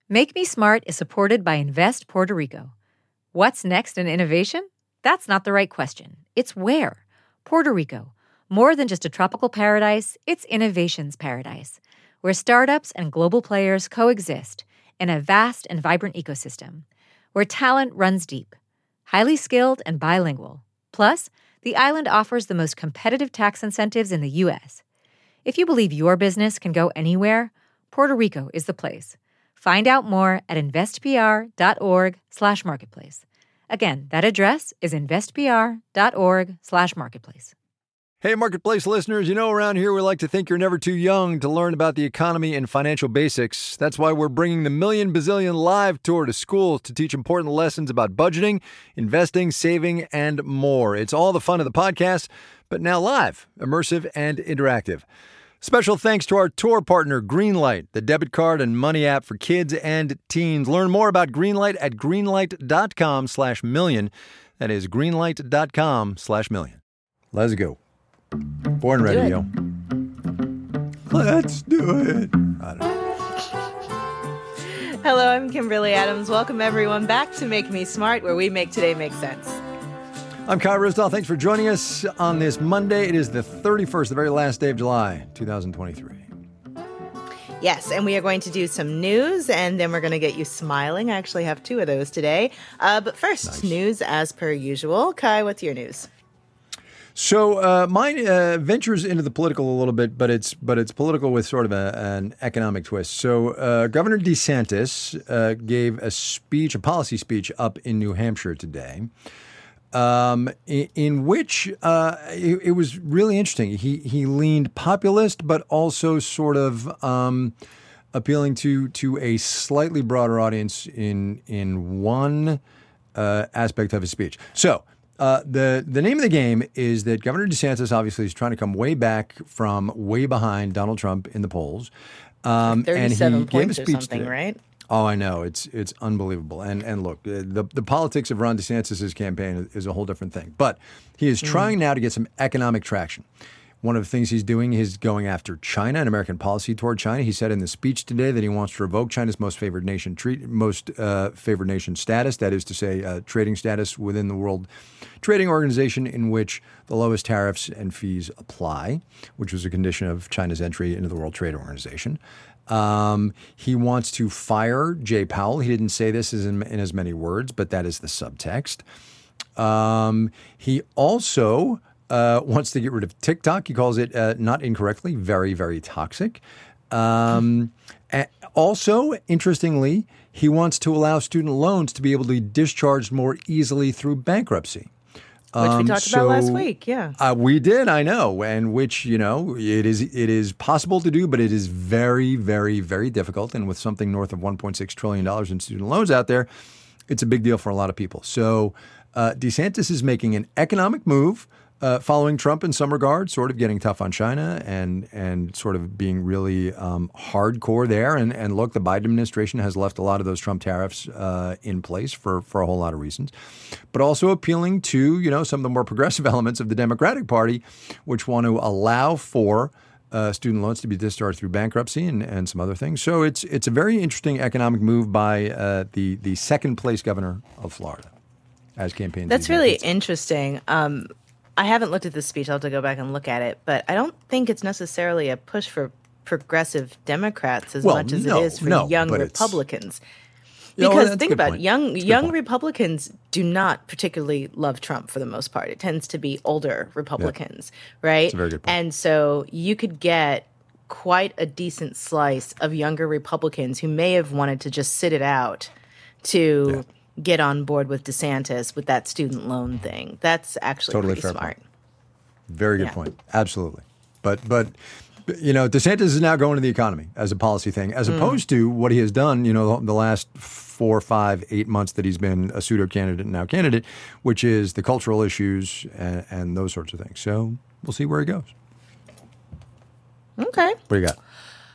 Make Me Smart is supported by Invest Puerto Rico. What's next in innovation? That's not the right question. It's where. Puerto Rico. More than just a tropical paradise, it's innovation's paradise, where startups and global players coexist in a vast and vibrant ecosystem, where talent runs deep, highly skilled and bilingual. Plus, the island offers the most competitive tax incentives in the U.S. If you believe your business can go anywhere, Puerto Rico is the place. Find out more at investpr.org/marketplace. Again, that address is investpr.org/marketplace. Hey, Marketplace listeners, you know around here we like to think you're never too young to learn about the economy and financial basics. That's why we're bringing the Million Bazillion Live Tour to schools to teach important lessons about budgeting, investing, saving, and more. It's all the fun of the podcast, but now live, immersive, and interactive. Special thanks to our tour partner, Greenlight, the debit card and money app for kids and teens. Learn more about Greenlight at greenlight.com/million. That is greenlight.com/million. Let's go. Born ready, yo. Let's do it. I don't know. Hello, I'm Kimberly Adams. Welcome, everyone, back to Make Me Smart, where we make today make sense. I'm Kyle Risdall. Thanks for joining us on this Monday. It is the 31st, the very last day of July, 2023. Yes, and we are going to do some news, and then we're going to get you smiling. I actually have two of those today. But first, nice. News as per usual. Kai, what's your news? So mine ventures into the political a little bit, but it's political with sort of an economic twist. So Governor DeSantis gave a policy speech up in New Hampshire today. In which it was really interesting. He leaned populist, but also sort of appealing to a slightly broader audience in one aspect of his speech. So the name of the game is that Governor DeSantis obviously is trying to come way back from way behind Donald Trump in the polls. 37 and he gave a points or speech something, today. right? Oh, I know. It's unbelievable. And look, the politics of Ron DeSantis' campaign is a whole different thing. But he is trying now to get some economic traction. One of the things he's doing is going after China and American policy toward China. He said in the speech today that he wants to revoke China's most favored nation status, that is to say, trading status within the World Trading Organization, in which the lowest tariffs and fees apply, which was a condition of China's entry into the World Trade Organization. He wants to fire Jay Powell. He didn't say this in as many words, but that is the subtext. He also wants to get rid of TikTok. He calls it, not incorrectly, very, very toxic. Also, interestingly, he wants to allow student loans to be able to be discharged more easily through bankruptcy. Which we talked about last week, yeah. We did, I know, and which, it is possible to do, but it is very, very, very difficult. And with something north of $1.6 trillion in student loans out there, it's a big deal for a lot of people. So DeSantis is making an economic move following Trump in some regard, sort of getting tough on China and sort of being really hardcore there. And look, the Biden administration has left a lot of those Trump tariffs in place for a whole lot of reasons, but also appealing to, some of the more progressive elements of the Democratic Party, which want to allow for student loans to be discharged through bankruptcy and some other things. So it's a very interesting economic move by the second place governor of Florida as campaign. That's really interesting. I haven't looked at this speech. I'll have to go back and look at it. But I don't think it's necessarily a push for progressive Democrats as much as it is for young Republicans. Because think about it, young Republicans do not particularly love Trump for the most part. It tends to be older Republicans, right? That's a very good point. And so you could get quite a decent slice of younger Republicans who may have wanted to just sit it out to get on board with DeSantis with that student loan thing. That's actually totally pretty smart. Point. Very good point. Absolutely. But DeSantis is now going to the economy as a policy thing, as opposed to what he has done, the last 4, 5, 8 months that he's been a pseudo candidate and now candidate, which is the cultural issues and those sorts of things. So we'll see where he goes. Okay. What do you got?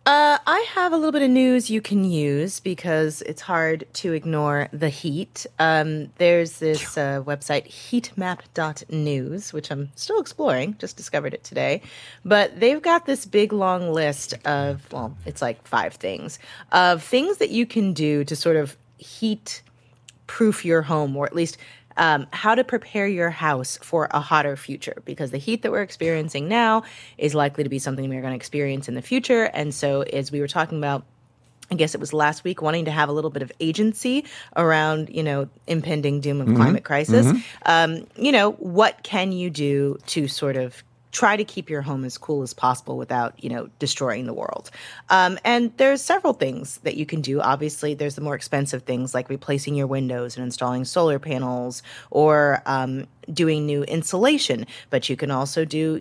I have a little bit of news you can use because it's hard to ignore the heat. There's this website, heatmap.news, which I'm still exploring, just discovered it today. But they've got this big, long list of, well, it's like 5 things, of things that you can do to sort of heat-proof your home, or at least how to prepare your house for a hotter future, because the heat that we're experiencing now is likely to be something we're going to experience in the future. And so as we were talking about, I guess it was last week, wanting to have a little bit of agency around, impending doom of climate crisis, what can you do to sort of try to keep your home as cool as possible without, destroying the world. And there's several things that you can do. Obviously, there's the more expensive things like replacing your windows and installing solar panels, or doing new insulation. But you can also do,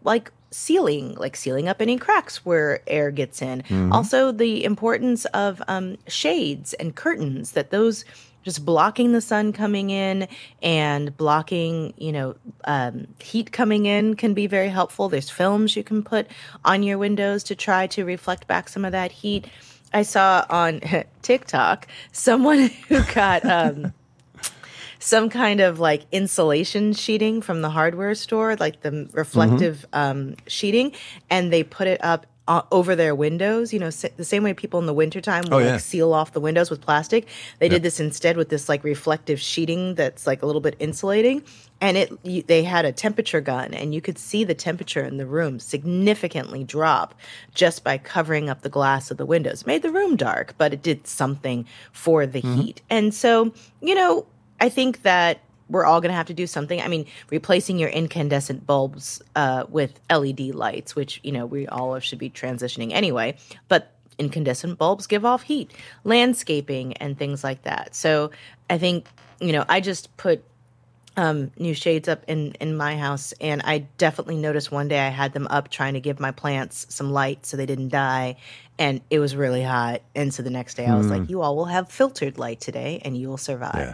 sealing up any cracks where air gets in. Also, the importance of shades and curtains, that those just blocking the sun coming in and blocking, heat coming in can be very helpful. There's films you can put on your windows to try to reflect back some of that heat. I saw on TikTok someone who got some kind of like insulation sheeting from the hardware store, like the reflective sheeting, and they put it up over their windows, the same way people in the wintertime will seal off the windows with plastic. They did this instead with this like reflective sheeting that's like a little bit insulating. And they had a temperature gun, and you could see the temperature in the room significantly drop just by covering up the glass of the windows. It made the room dark, but it did something for the heat. And so, I think that we're all going to have to do something. I mean, replacing your incandescent bulbs with LED lights, which, we all should be transitioning anyway. But incandescent bulbs give off heat, landscaping and things like that. So I think, I just put new shades up in my house, and I definitely noticed one day I had them up trying to give my plants some light so they didn't die, and it was really hot. And so the next day I was like, you all will have filtered light today and you will survive.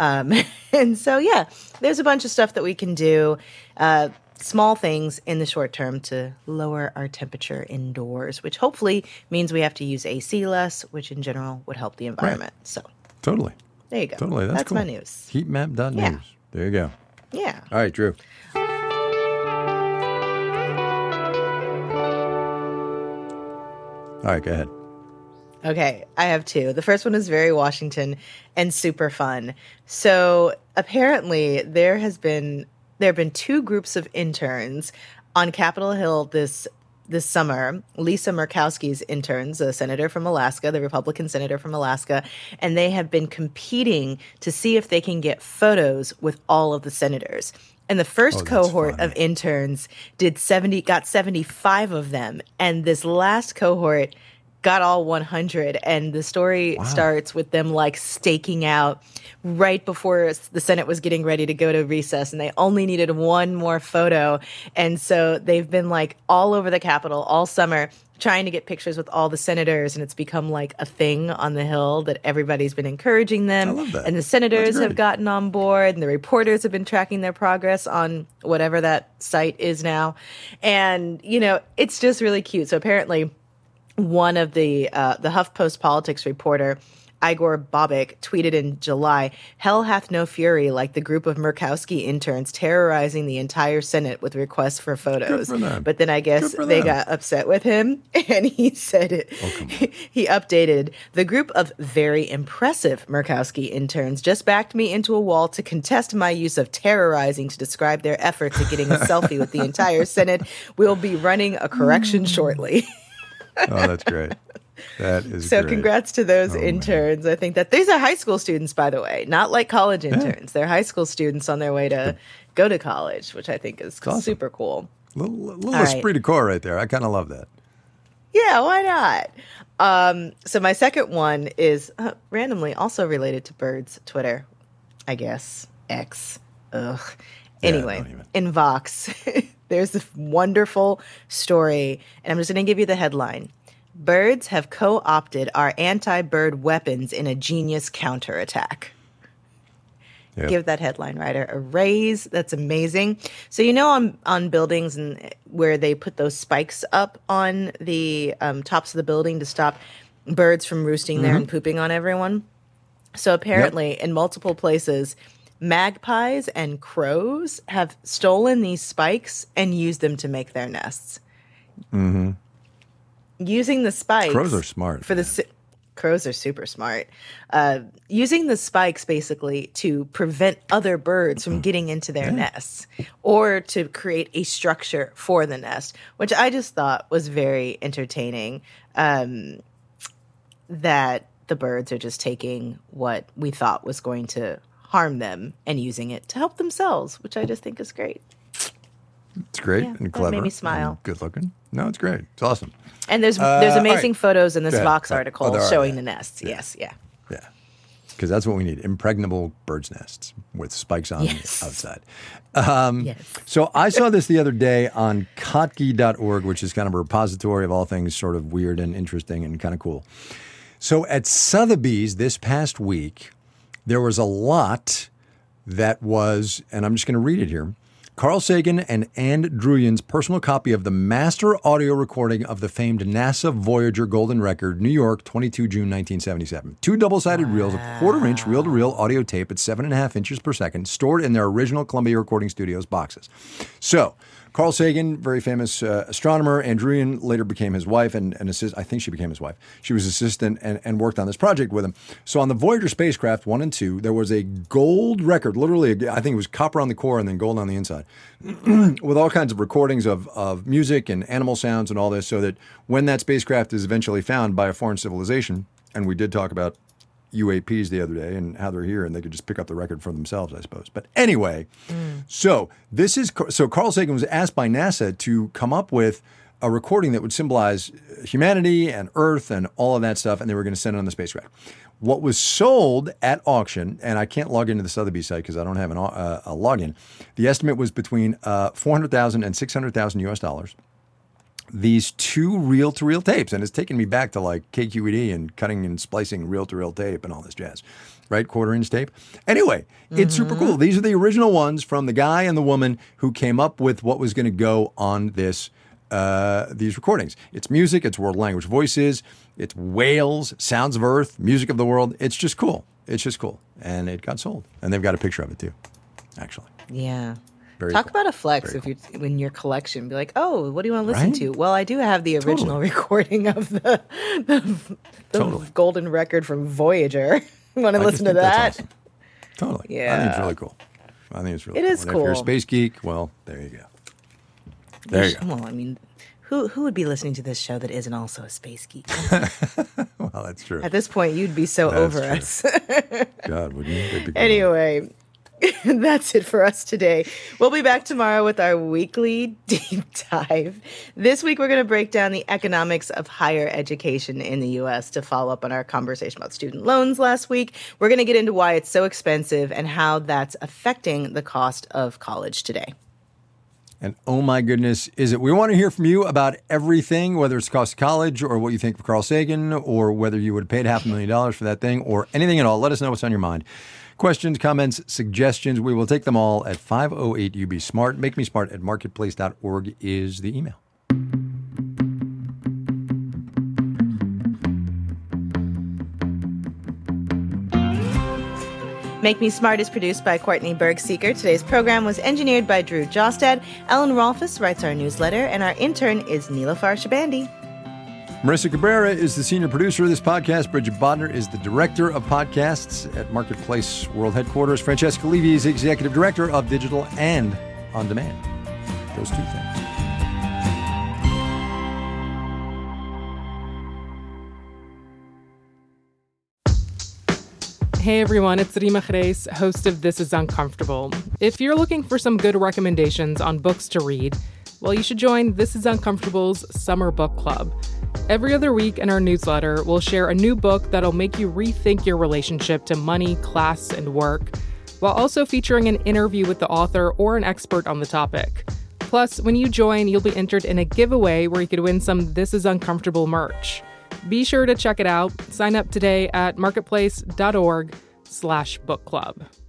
And so, there's a bunch of stuff that we can do, small things in the short term to lower our temperature indoors, which hopefully means we have to use AC less, which in general would help the environment. So totally. There you go. Totally. That's cool. My news. Heatmap.news. Yeah. There you go. Yeah. All right, Drew. All right, go ahead. Okay, I have 2. The first one is very Washington and super fun. So apparently there have been 2 groups of interns on Capitol Hill this summer. Lisa Murkowski's interns, a senator from Alaska, the Republican senator from Alaska, and they have been competing to see if they can get photos with all of the senators. And the first cohort of interns got 75 of them, and this last cohort got all 100. And the story starts with them like staking out right before the Senate was getting ready to go to recess, and they only needed one more photo. And so they've been like all over the Capitol all summer trying to get pictures with all the senators, and it's become like a thing on the Hill that everybody's been encouraging them. I love that. And the senators have gotten on board, and the reporters have been tracking their progress on whatever that site is now. And, it's just really cute. So apparently one of the HuffPost politics reporter, Igor Bobik, tweeted in July, "Hell hath no fury like the group of Murkowski interns terrorizing the entire Senate with requests for photos." But then I guess they got upset with him, and he said it. He updated, "The group of very impressive Murkowski interns just backed me into a wall to contest my use of terrorizing to describe their efforts at getting a selfie with the entire Senate. We'll be running a correction shortly." Oh, that's great. That is so great. Congrats to those interns. Man. I think that these are high school students, by the way, not like college interns. They're high school students on their way to go to college, which I think is super cool. Little esprit de corps right there. I kind of love that. Yeah, why not? So my second one is randomly also related to birds. Twitter, I guess. X. Ugh. Anyway, in Vox, there's this wonderful story, and I'm just going to give you the headline. Birds have co-opted our anti-bird weapons in a genius counterattack. Give that headline writer a raise. That's amazing. So on buildings and where they put those spikes up on the tops of the building to stop birds from roosting there and pooping on everyone. So apparently in multiple places, magpies and crows have stolen these spikes and used them to make their nests. Mm-hmm. Using the spikes. Crows are smart. Crows are super smart. Using the spikes basically to prevent other birds from getting into their nests or to create a structure for the nest, which I just thought was very entertaining. That the birds are just taking what we thought was going to harm them and using it to help themselves, which I just think is great. It's great and clever. That made me smile. Good looking. No, it's great. It's awesome. And there's amazing photos in this Vox article showing the nests. Yeah. Yes, yeah. Yeah. Because that's what we need. Impregnable bird's nests with spikes on the outside. So I saw this the other day on Kotke.org, which is kind of a repository of all things sort of weird and interesting and kind of cool. So at Sotheby's this past week, there was a lot that was, and I'm just going to read it here, Carl Sagan and Anne Druyan's personal copy of the master audio recording of the famed NASA Voyager Golden Record, New York, 22 June 1977. 2 double-sided reels of quarter-inch reel-to-reel audio tape at 7.5 inches per second, stored in their original Columbia Recording Studios boxes. So, Carl Sagan, very famous astronomer. Anne Druyan later became his wife and I think she became his wife. She was assistant and worked on this project with him. So on the Voyager spacecraft 1 and 2, there was a gold record, literally, I think it was copper on the core and then gold on the inside, with all kinds of recordings of music and animal sounds and all this, so that when that spacecraft is eventually found by a foreign civilization, and we did talk about UAPs the other day and how they're here and they could just pick up the record for themselves, I suppose. But anyway, so Carl Sagan was asked by NASA to come up with a recording that would symbolize humanity and Earth and all of that stuff, and they were going to send it on the spacecraft. What was sold at auction, and I can't log into the Sotheby's site because I don't have a login, the estimate was between $400,000 and $600,000 US. These 2 reel-to-reel tapes, and it's taken me back to like KQED and cutting and splicing reel-to-reel tape and all this jazz, right? Quarter-inch tape. Anyway, it's super cool. These are the original ones from the guy and the woman who came up with what was going to go on this these recordings. It's music, it's world language voices, it's whales, sounds of Earth, music of the world. It's just cool. It's just cool. And it got sold. And they've got a picture of it too, actually. Yeah. Very Talk cool. about a flex if you in your collection. Be like, oh, what do you want to listen to? Well, I do have the original recording of the golden record from Voyager. You want to listen to that? Awesome. Totally. Yeah. I think it's really cool. It is cool. If you're a space geek, well, there you go. There you go. Well, I mean, who would be listening to this show that isn't also a space geek? Well, that's true. At this point, you'd be so over us. God, wouldn't you? Anyway. That's it for us today. We'll be back tomorrow with our weekly deep dive. This week, we're going to break down the economics of higher education in the U.S. to follow up on our conversation about student loans last week. We're going to get into why it's so expensive and how that's affecting the cost of college today. And oh my goodness, is it? We want to hear from you about everything, whether it's the cost of college or what you think of Carl Sagan or whether you would have paid $500,000 for that thing or anything at all. Let us know what's on your mind. Questions, comments, suggestions, we will take them all at 508-UB-SMART. MakeMeSmart at marketplace.org is the email. Make Me Smart is produced by Courtney Berg-Seeker. Today's program was engineered by Drew Jostad. Ellen Rolfes writes our newsletter, and our intern is Nilofar Shabandi. Marissa Cabrera is the senior producer of this podcast. Bridget Bodner is the director of podcasts at Marketplace World Headquarters. Francesca Levy is executive director of digital and on demand. Those 2 things. Hey everyone, it's Rima Khrez, host of This Is Uncomfortable. If you're looking for some good recommendations on books to read, well, you should join This Is Uncomfortable's Summer Book Club. Every other week in our newsletter, we'll share a new book that'll make you rethink your relationship to money, class, and work, while also featuring an interview with the author or an expert on the topic. Plus, when you join, you'll be entered in a giveaway where you could win some This Is Uncomfortable merch. Be sure to check it out. Sign up today at marketplace.org/book club.